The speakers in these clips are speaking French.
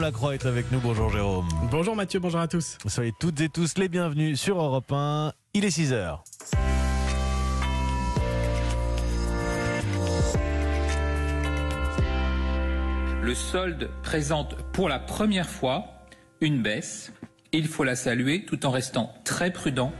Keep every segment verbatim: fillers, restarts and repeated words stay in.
Delacroix est avec nous. Bonjour Jérôme. Bonjour Mathieu, bonjour à tous. Soyez toutes et tous les bienvenus sur Europe un. Il est six heures. Le solde présente pour la première fois une baisse. Il faut la saluer tout en restant très prudent.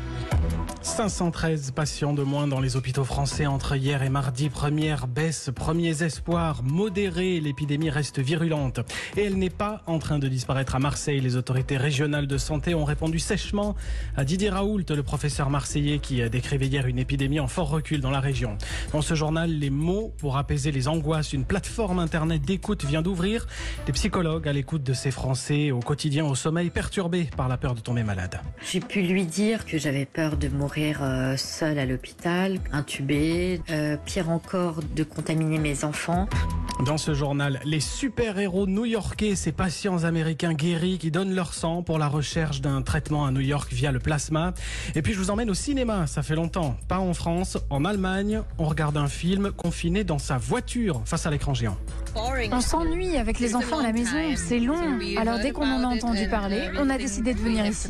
cinq cent treize patients de moins dans les hôpitaux français entre hier et mardi. Première baisse, premiers espoirs modérés. L'épidémie reste virulente et elle n'est pas en train de disparaître à Marseille. Les autorités régionales de santé ont répondu sèchement à Didier Raoult, le professeur marseillais qui décrivait hier une épidémie en fort recul dans la région. Dans ce journal, les mots pour apaiser les angoisses. Une plateforme internet d'écoute vient d'ouvrir. Des psychologues à l'écoute de ces Français au quotidien au sommeil perturbés par la peur de tomber malade. J'ai pu lui dire que j'avais peur de mourir Euh, seule à l'hôpital, intubée, euh, pire encore de contaminer mes enfants. Dans ce journal, les super-héros new-yorkais, ces patients américains guéris qui donnent leur sang pour la recherche d'un traitement à New York via le plasma. Et puis je vous emmène au cinéma, ça fait longtemps, pas en France, en Allemagne. On regarde un film confiné dans sa voiture face à l'écran géant. On s'ennuie avec les enfants à la maison, c'est long. Alors dès qu'on en a entendu parler, on a décidé de venir ici.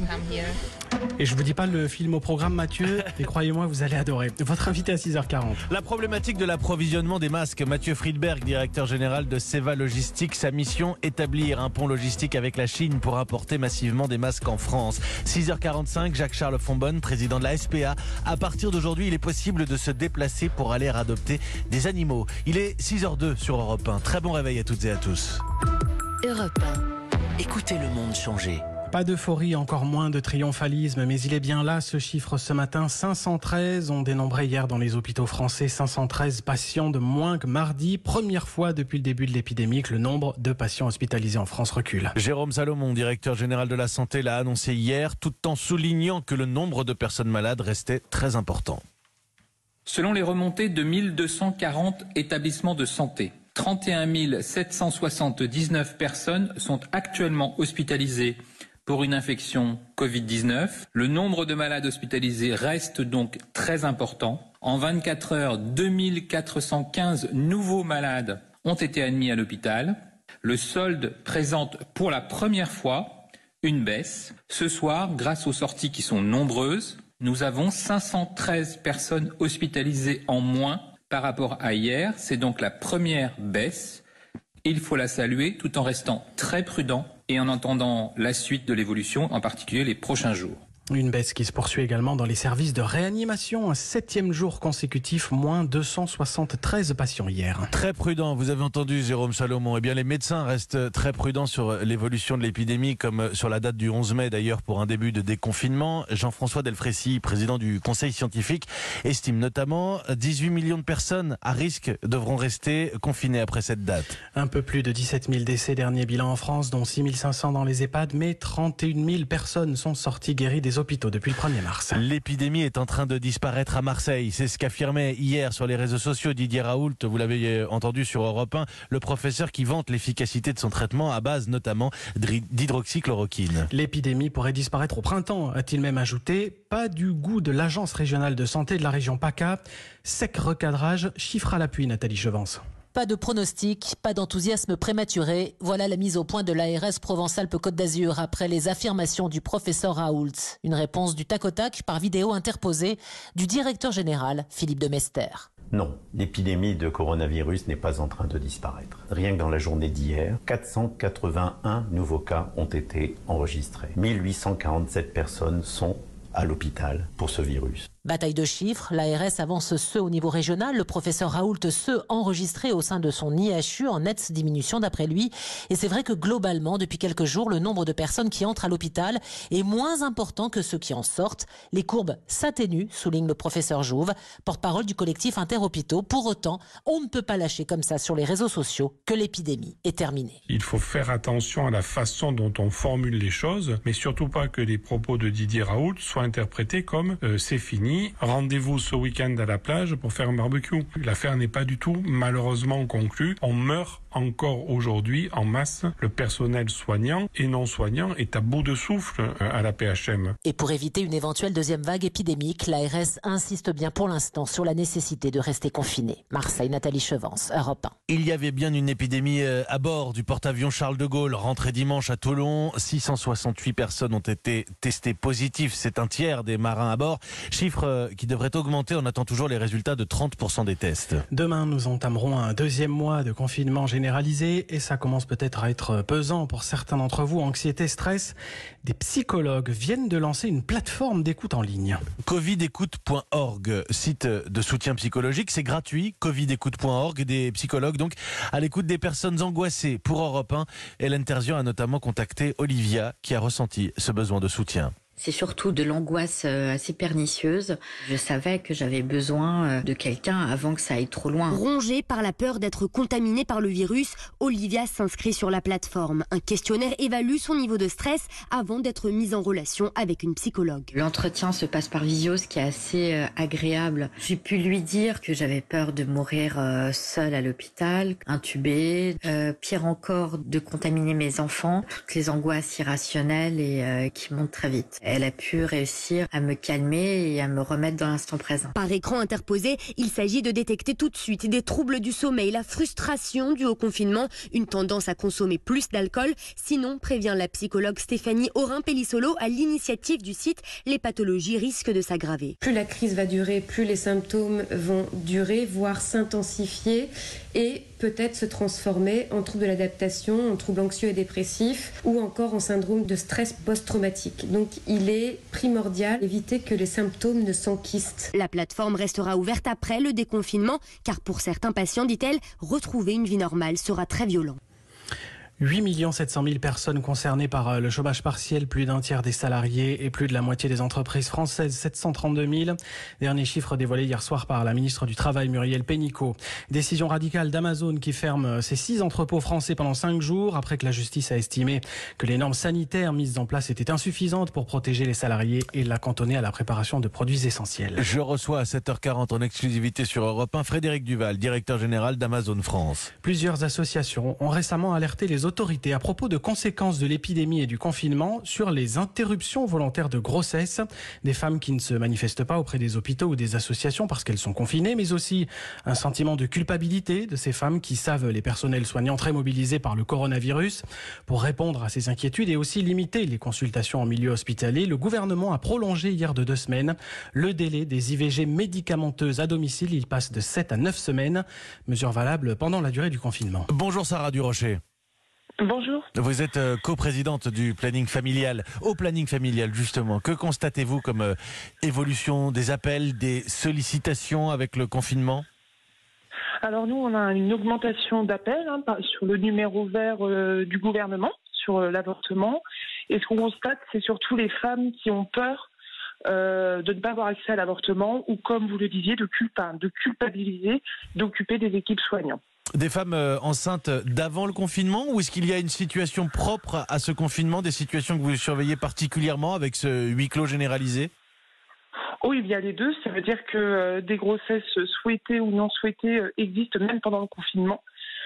Et je vous dis pas le film au programme, Mathieu, et croyez-moi, vous allez adorer. Votre invité à six heures quarante. La problématique de l'approvisionnement des masques. Mathieu Friedberg, directeur général de Seva Logistique, sa mission, établir un pont logistique avec la Chine pour importer massivement des masques en France. six heures quarante-cinq, Jacques-Charles Fonbonne, président de la S P A. À partir d'aujourd'hui, il est possible de se déplacer pour aller adopter des animaux. Il est six heures deux sur Europe un. Très bon réveil à toutes et à tous. Europe un. Écoutez le monde changer. Pas d'euphorie, encore moins de triomphalisme, mais il est bien là, ce chiffre ce matin. cinq cent treize, on dénombrait hier dans les hôpitaux français cinq cent treize patients de moins que mardi. Première fois depuis le début de l'épidémie que le nombre de patients hospitalisés en France recule. Jérôme Salomon, directeur général de la santé, l'a annoncé hier, tout en soulignant que le nombre de personnes malades restait très important. Selon les remontées de mille deux cent quarante établissements de santé, trente et un mille sept cent soixante-dix-neuf personnes sont actuellement hospitalisées pour une infection covid dix-neuf. Le nombre de malades hospitalisés reste donc très important. En vingt-quatre heures, deux mille quatre cent quinze nouveaux malades ont été admis à l'hôpital. Le solde présente pour la première fois une baisse. Ce soir, grâce aux sorties qui sont nombreuses, nous avons cinq cent treize personnes hospitalisées en moins par rapport à hier. C'est donc la première baisse. Il faut la saluer tout en restant très prudent et en entendant la suite de l'évolution, en particulier les prochains jours. Une baisse qui se poursuit également dans les services de réanimation. Un septième jour consécutif, moins deux cent soixante-treize patients hier. Très prudent, vous avez entendu Jérôme Salomon. Eh bien, les médecins restent très prudents sur l'évolution de l'épidémie, comme sur la date du onze mai d'ailleurs pour un début de déconfinement. Jean-François Delfrécy, président du Conseil scientifique, estime notamment dix-huit millions de personnes à risque devront rester confinées après cette date. Un peu plus de dix-sept mille décès, dernier bilan en France, dont six mille cinq cents dans les EHPAD, mais trente et une mille personnes sont sorties guéries des hôpitaux depuis le premier mars. L'épidémie est en train de disparaître à Marseille. C'est ce qu'affirmait hier sur les réseaux sociaux Didier Raoult. Vous l'avez entendu sur Europe un, le professeur qui vante l'efficacité de son traitement à base notamment d'hydroxychloroquine. L'épidémie pourrait disparaître au printemps, a-t-il même ajouté. Pas du goût de l'Agence régionale de santé de la région PACA. Sec recadrage, chiffre à l'appui, Nathalie Chevance. Pas de pronostic, pas d'enthousiasme prématuré. Voilà la mise au point de l'A R S Provence-Alpes-Côte d'Azur après les affirmations du professeur Raoult. Une réponse du tac au tac par vidéo interposée du directeur général Philippe de Mester. Non, l'épidémie de coronavirus n'est pas en train de disparaître. Rien que dans la journée d'hier, quatre cent quatre-vingt-un nouveaux cas ont été enregistrés. mille huit cent quarante-sept personnes sont à l'hôpital pour ce virus. Bataille de chiffres, l'A R S avance ceux au niveau régional, le professeur Raoult ceux enregistrés au sein de son I H U en nette diminution d'après lui. Et c'est vrai que globalement, depuis quelques jours, le nombre de personnes qui entrent à l'hôpital est moins important que ceux qui en sortent. Les courbes s'atténuent, souligne le professeur Jouve, porte-parole du collectif Interhôpitaux. Pour autant, on ne peut pas lâcher comme ça sur les réseaux sociaux que l'épidémie est terminée. Il faut faire attention à la façon dont on formule les choses, mais surtout pas que les propos de Didier Raoult soient interprétés comme euh, c'est fini. Rendez-vous ce week-end à la plage pour faire un barbecue. L'affaire n'est pas du tout malheureusement conclue. On meurt encore aujourd'hui en masse. Le personnel soignant et non soignant est à bout de souffle à la P H M. Et pour éviter une éventuelle deuxième vague épidémique, l'A R S insiste bien pour l'instant sur la nécessité de rester confiné. Marseille, Nathalie Chevance, Europe un. Il y avait bien une épidémie à bord du porte-avions Charles de Gaulle. Rentrée dimanche à Toulon, six cent soixante-huit personnes ont été testées positives. C'est un tiers des marins à bord. Chiffre qui devrait augmenter. On attend toujours les résultats de trente pour cent des tests. Demain, nous entamerons un deuxième mois de confinement généralisé et ça commence peut-être à être pesant pour certains d'entre vous. Anxiété, stress. Des psychologues viennent de lancer une plateforme d'écoute en ligne. covid écoute point org, site de soutien psychologique. C'est gratuit. covid écoute point org. Des psychologues donc à l'écoute des personnes angoissées. Pour Europe un, Hélène Terzian a notamment contacté Olivia qui a ressenti ce besoin de soutien. C'est surtout de l'angoisse assez pernicieuse. Je savais que j'avais besoin de quelqu'un avant que ça aille trop loin. Rongée par la peur d'être contaminée par le virus, Olivia s'inscrit sur la plateforme. Un questionnaire évalue son niveau de stress avant d'être mise en relation avec une psychologue. L'entretien se passe par visio, ce qui est assez agréable. J'ai pu lui dire que j'avais peur de mourir seule à l'hôpital, intubée, euh, pire encore de contaminer mes enfants, toutes les angoisses irrationnelles et euh, qui montent très vite. Elle a pu réussir à me calmer et à me remettre dans l'instant présent. Par écran interposé, il s'agit de détecter tout de suite des troubles du sommeil, la frustration due au confinement, une tendance à consommer plus d'alcool. Sinon, prévient la psychologue Stéphanie Aurin-Pellissolo à l'initiative du site, les pathologies risquent de s'aggraver. Plus la crise va durer, plus les symptômes vont durer, voire s'intensifier et peut-être se transformer en trouble de l'adaptation, en trouble anxieux et dépressif ou encore en syndrome de stress post-traumatique. Donc il est primordial d'éviter que les symptômes ne s'enquistent. La plateforme restera ouverte après le déconfinement car pour certains patients, dit-elle, retrouver une vie normale sera très violent. huit millions sept cent mille personnes concernées par le chômage partiel, plus d'un tiers des salariés et plus de la moitié des entreprises françaises, sept cent trente-deux mille. Dernier chiffre dévoilé hier soir par la ministre du Travail, Muriel Pénicaud. Décision radicale d'Amazon qui ferme ses six entrepôts français pendant cinq jours après que la justice a estimé que les normes sanitaires mises en place étaient insuffisantes pour protéger les salariés et la cantonner à la préparation de produits essentiels. Je reçois à sept heures quarante en exclusivité sur Europe un Frédéric Duval, directeur général d'Amazon France. Plusieurs associations ont récemment alerté les autorités à propos de conséquences de l'épidémie et du confinement sur les interruptions volontaires de grossesse. Des femmes qui ne se manifestent pas auprès des hôpitaux ou des associations parce qu'elles sont confinées, mais aussi un sentiment de culpabilité de ces femmes qui savent les personnels soignants très mobilisés par le coronavirus. Pour répondre à ces inquiétudes et aussi limiter les consultations en milieu hospitalier, le gouvernement a prolongé hier de deux semaines le délai des I V G médicamenteuses à domicile. Il passe de sept à neuf semaines, mesure valable pendant la durée du confinement. Bonjour Sarah Durocher. Bonjour. Vous êtes euh, coprésidente du planning familial. Au planning familial, justement, que constatez-vous comme euh, évolution des appels, des sollicitations avec le confinement ? Alors nous, on a une augmentation d'appels hein, sur le numéro vert euh, du gouvernement, sur euh, l'avortement. Et ce qu'on constate, c'est surtout les femmes qui ont peur euh, de ne pas avoir accès à l'avortement ou, comme vous le disiez, de, culpa, de culpabiliser, d'occuper des équipes soignantes. Des femmes euh, enceintes d'avant le confinement ou est-ce qu'il y a une situation propre à ce confinement, des situations que vous surveillez particulièrement avec ce huis clos généralisé ? Oui, il y a les deux. Ça veut dire que euh, des grossesses souhaitées ou non souhaitées euh, existent même pendant le confinement.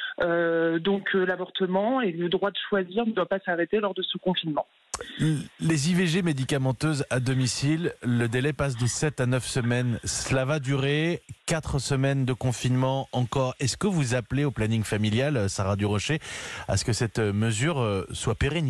Euh, donc euh, l'avortement et le droit de choisir ne doit pas s'arrêter lors de ce confinement. Les I V G médicamenteuses à domicile, le délai passe de sept à neuf semaines. Cela va durer quatre semaines de confinement encore. Est-ce que vous appelez au planning familial, Sarah Durocher, à ce que cette mesure soit pérennisée ?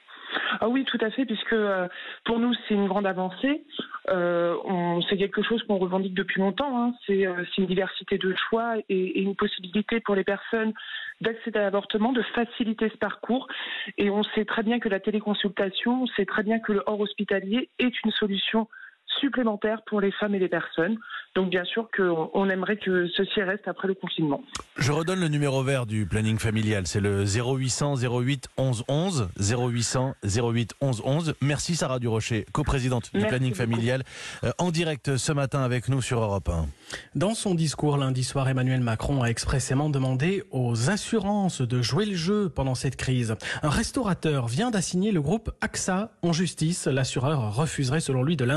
Ah oui, tout à fait, puisque euh, pour nous, c'est une grande avancée. Euh, on, c'est quelque chose qu'on revendique depuis longtemps. Hein. C'est, euh, c'est une diversité de choix et, et une possibilité pour les personnes d'accéder à l'avortement, de faciliter ce parcours. Et on sait très bien que la téléconsultation, on sait très bien que le hors hospitalier est une solution supplémentaire pour les femmes et les personnes. Donc bien sûr qu'on aimerait que ceci reste après le confinement. Je redonne le numéro vert du planning familial, c'est le zéro huit cents zéro huit onze onze, zéro huit cents zéro huit onze onze. Merci Sarah Durocher, coprésidente du Merci planning beaucoup. familial, euh, en direct ce matin avec nous sur Europe un. Dans son discours lundi soir, Emmanuel Macron a expressément demandé aux assurances de jouer le jeu pendant cette crise. Un restaurateur vient d'assigner le groupe A X A en justice. L'assureur refuserait selon lui de l'indemniser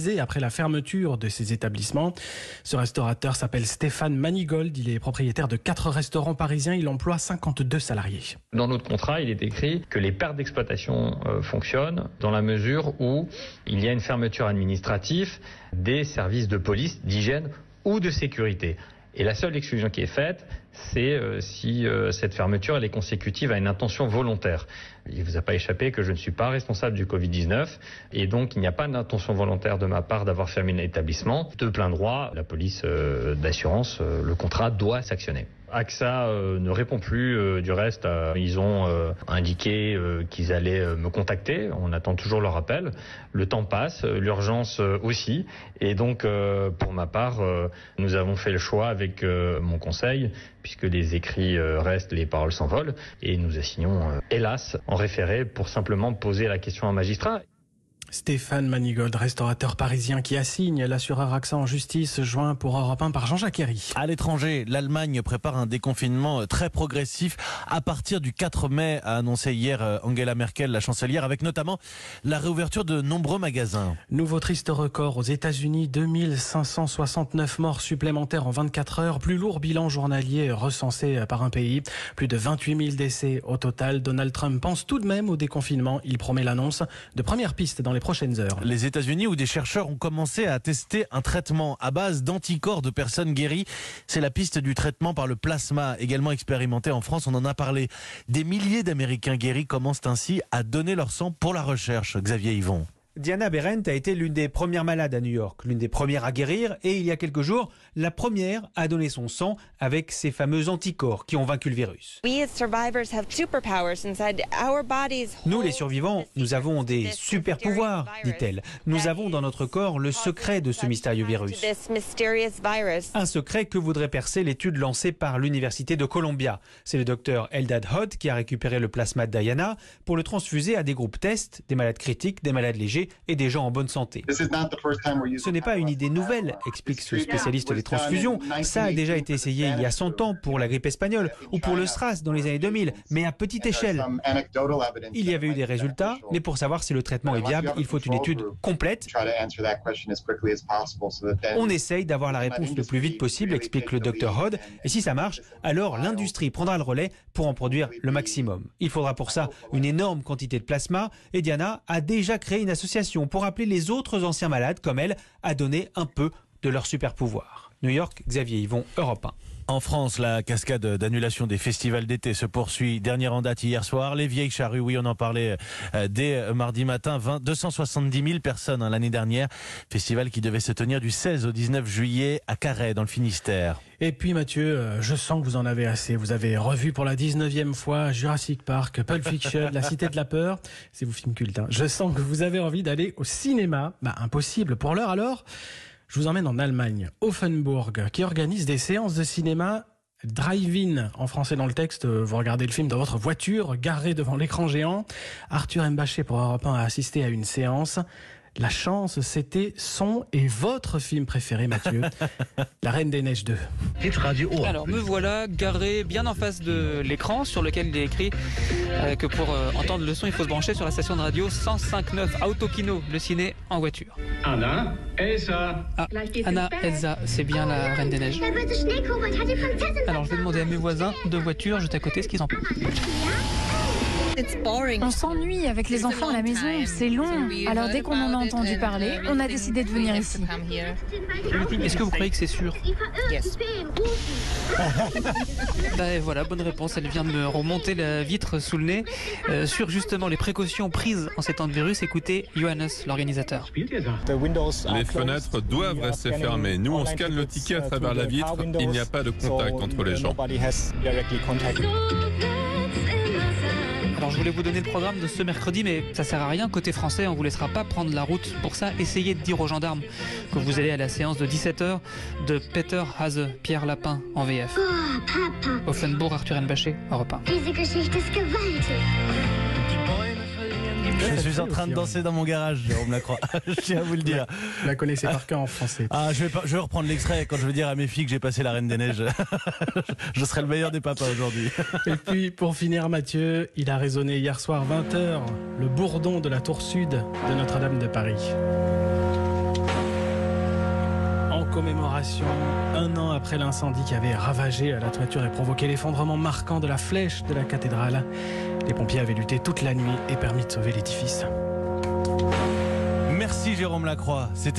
divisé après la fermeture de ces établissements. Ce restaurateur s'appelle Stéphane Manigold. Il est propriétaire de quatre restaurants parisiens. Il emploie cinquante-deux salariés. Dans notre contrat, il est écrit que les pertes d'exploitation euh, fonctionnent dans la mesure où il y a une fermeture administrative des services de police, d'hygiène ou de sécurité. Et la seule exclusion qui est faite, c'est euh, si euh, cette fermeture elle est consécutive à une intention volontaire. Il ne vous a pas échappé que je ne suis pas responsable du Covid dix-neuf et donc il n'y a pas d'intention volontaire de ma part d'avoir fermé un établissement. De plein droit, la police euh, d'assurance, euh, le contrat doit s'actionner. A X A euh, ne répond plus, euh, du reste, euh, ils ont euh, indiqué euh, qu'ils allaient euh, me contacter, on attend toujours leur appel. Le temps passe, euh, l'urgence euh, aussi, et donc euh, pour ma part, euh, nous avons fait le choix avec euh, mon conseil, puisque les écrits euh, restent, les paroles s'envolent, et nous assignons, euh, hélas, en référé pour simplement poser la question à un magistrat. Stéphane Manigold, restaurateur parisien qui assigne l'assureur A X A en justice, joint pour Europe un par Jean-Jacques Herry. À l'étranger, l'Allemagne prépare un déconfinement très progressif à partir du quatre mai, a annoncé hier Angela Merkel, la chancelière, avec notamment la réouverture de nombreux magasins. Nouveau triste record aux États-Unis, deux mille cinq cent soixante-neuf morts supplémentaires en vingt-quatre heures, plus lourd bilan journalier recensé par un pays, plus de vingt-huit mille décès au total. Donald Trump pense tout de même au déconfinement, il promet l'annonce de premières pistes dans les prochaines heures. Les États-Unis, où des chercheurs ont commencé à tester un traitement à base d'anticorps de personnes guéries. C'est la piste du traitement par le plasma, également expérimenté en France. On en a parlé. Des milliers d'Américains guéris commencent ainsi à donner leur sang pour la recherche. Xavier Yvon. Diana Berendt a été l'une des premières malades à New York, l'une des premières à guérir et il y a quelques jours, la première à donner son sang avec ces fameux anticorps qui ont vaincu le virus. Nous les survivants, nous avons des super pouvoirs, dit-elle. Nous avons dans notre corps le secret de ce mystérieux virus. Un secret que voudrait percer l'étude lancée par l'université de Columbia. C'est le docteur Eldad Hod qui a récupéré le plasma de Diana pour le transfuser à des groupes tests, des malades critiques, des malades légers et des gens en bonne santé. Ce n'est pas une idée nouvelle, explique ce spécialiste des transfusions. Ça a déjà été essayé il y a cent ans pour la grippe espagnole ou pour le SRAS dans les années deux mille, mais à petite échelle. Il y avait eu des résultats, mais pour savoir si le traitement est viable, il faut une étude complète. On essaye d'avoir la réponse le plus vite possible, explique le docteur Hod, et si ça marche, alors l'industrie prendra le relais pour en produire le maximum. Il faudra pour ça une énorme quantité de plasma, et Diana a déjà créé une association pour appeler les autres anciens malades comme elle à donner un peu de leur super pouvoir. New York, Xavier Yvon, Europe un. En France, la cascade d'annulation des festivals d'été se poursuit. Dernière en date hier soir, les Vieilles Charrues, oui on en parlait euh, dès mardi matin, deux cent soixante-dix mille personnes hein, l'année dernière. Festival qui devait se tenir du seize au dix-neuf juillet à Carhaix dans le Finistère. Et puis Mathieu, euh, je sens que vous en avez assez. Vous avez revu pour la dix-neuvième fois Jurassic Park, Pulp Fiction, La Cité de la Peur. C'est vos films cultes. Hein. Je sens que vous avez envie d'aller au cinéma. Bah impossible pour l'heure alors. Je vous emmène en Allemagne, Offenburg, qui organise des séances de cinéma drive-in. En français dans le texte, vous regardez le film dans votre voiture, garée devant l'écran géant. Arthur Mbaché pour Europe un a assisté à une séance. La chance, c'était son et votre film préféré, Mathieu, La Reine des Neiges deux. Alors me voilà garé bien en face de l'écran sur lequel il est écrit euh, que pour euh, entendre le son, il faut se brancher sur la station de radio cent cinq neuf Autokino, le ciné en voiture. Anna, Elsa. Ah, Anna, Elsa, c'est bien la Reine des Neiges. Alors je vais demander à mes voisins de voiture juste à côté ce qu'ils en pensent. On s'ennuie avec les enfants à la maison, c'est long. Alors dès qu'on en a entendu parler, on a décidé de venir ici. Est-ce que vous croyez que c'est sûr? Bah voilà, bonne réponse, elle vient de me remonter la vitre sous le nez. Euh, sur justement les précautions prises en ces temps de virus, écoutez Johannes, l'organisateur. Les fenêtres doivent rester fermées. Nous, on scanne le ticket à travers la vitre. Il n'y a pas de contact entre les gens. Alors je voulais vous donner le programme de ce mercredi, mais ça sert à rien. Côté français, on vous laissera pas prendre la route. Pour ça, essayez de dire aux gendarmes que vous allez à la séance de dix-sept heures de Peter Hase, Pierre Lapin en V F. Offenburg, Arthur Mbaché, Europe un. Je suis en train de danser dans mon garage, Jérôme Lacroix. Je tiens à vous le dire. Vous la connaissez par cœur en français. Ah, je vais, pas, je vais reprendre l'extrait quand je veux dire à mes filles que j'ai passé la Reine des Neiges. Je serai le meilleur des papas aujourd'hui. Et puis, pour finir, Mathieu, il a résonné hier soir vingt heures, le bourdon de la tour sud de Notre-Dame de Paris. commémoration un an après l'incendie qui avait ravagé la toiture et provoqué l'effondrement marquant de la flèche de la cathédrale. Les pompiers avaient lutté toute la nuit et permis de sauver l'édifice. Merci Jérôme Lacroix. C'était